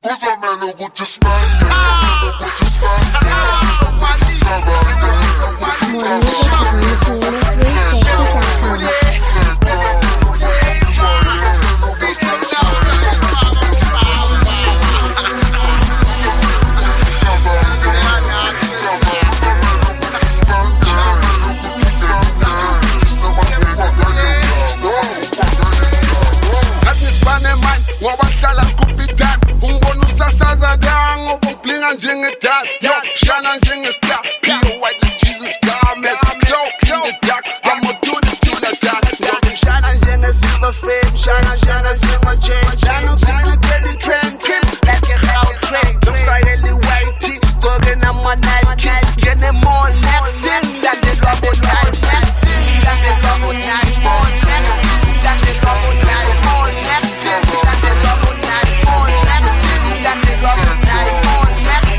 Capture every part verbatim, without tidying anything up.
Uzamele ukuthi sibanye, ukuthi sibanye, ukuthi cabanye, ukuthi njengedad, yo, shana njengestar. Pure white like Jesus garment, yo, in the dark, I'ma do this till I die. Shana njengesilver frame, shana shana silver chain, shana shana daily trend, like a hell train. Look like Ellie Whitey, talking on my night kiss, getting more next thing that they love on night, next thing that they love on night, phone next thing that they love on night, phone next thing that they love on night, phone next thing that they love on night, phone.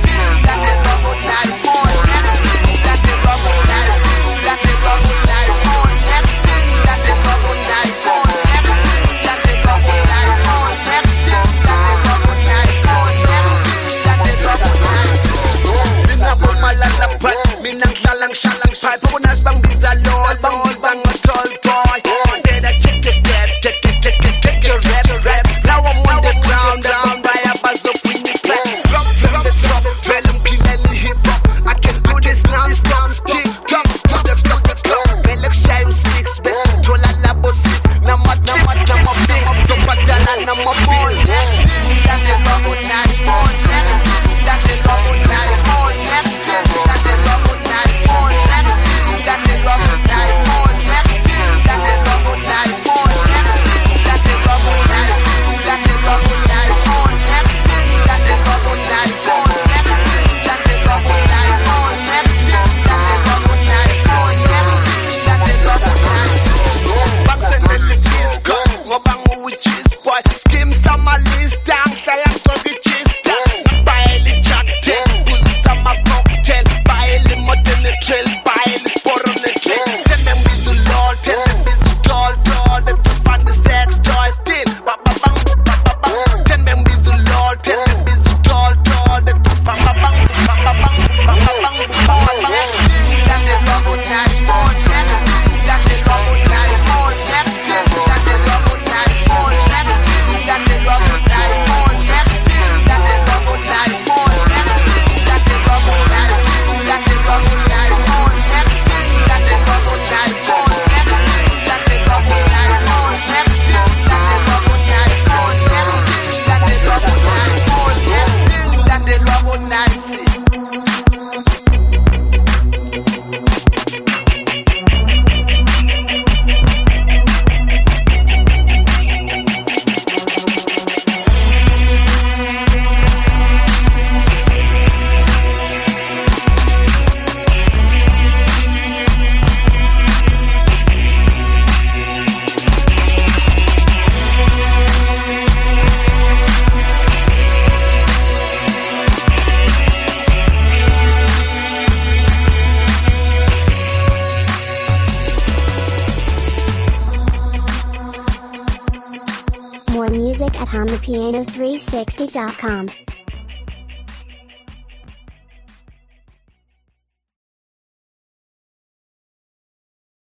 Papunas bang biza lol, bang biza ngotol boy. Better check your step, check check check check check your rap rap. Now I'm on the ground, down by a buzz up in the track. Rock from the top, film killing hip hop. I can do this now, this now, tick tock, stop, stop, stop, stop. Me look shy with six, best control a labo six. Now my, now my, now my big, so patala, now my ball. Next thing, that's a rubber nice phone. Next thing, that's a rubber nice phone. Next thing, that's a rubber nice phone. More music at home the piano three sixty dot com.